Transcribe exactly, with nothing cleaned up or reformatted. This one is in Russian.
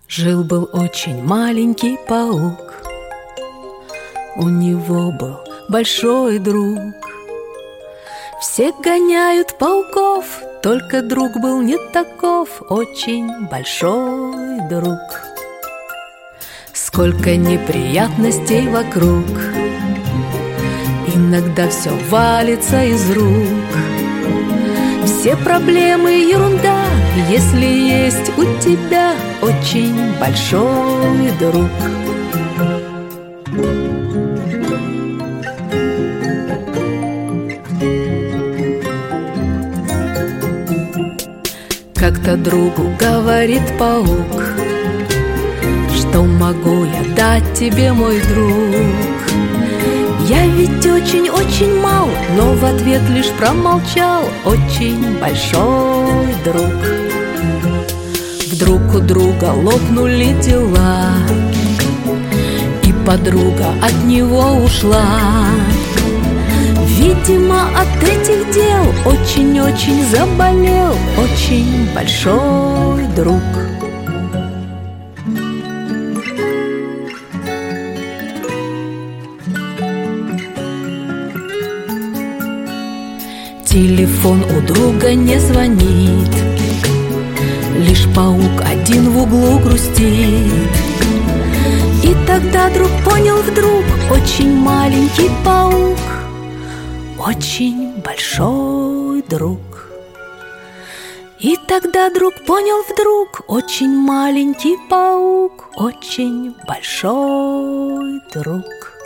Жил-был очень маленький паук, у него был большой друг. Все гоняют пауков, только друг был не таков, очень большой друг. Сколько неприятностей вокруг, иногда все валится из рук. Все проблемы ерунда, если есть у тебя очень большой друг. Как-то другу говорит паук: что могу я дать тебе, мой друг? Я ведь очень-очень мал, но в ответ лишь промолчал: очень большой друг. Вдруг у друга лопнули дела, и подруга от него ушла. Видимо, от этих дел очень-очень заболел очень большой друг. Телефон у друга не звонит, лишь паук один в углу грустит. И тогда друг понял вдруг: очень маленький паук, очень большой друг. И тогда друг понял вдруг: очень маленький паук, очень большой друг.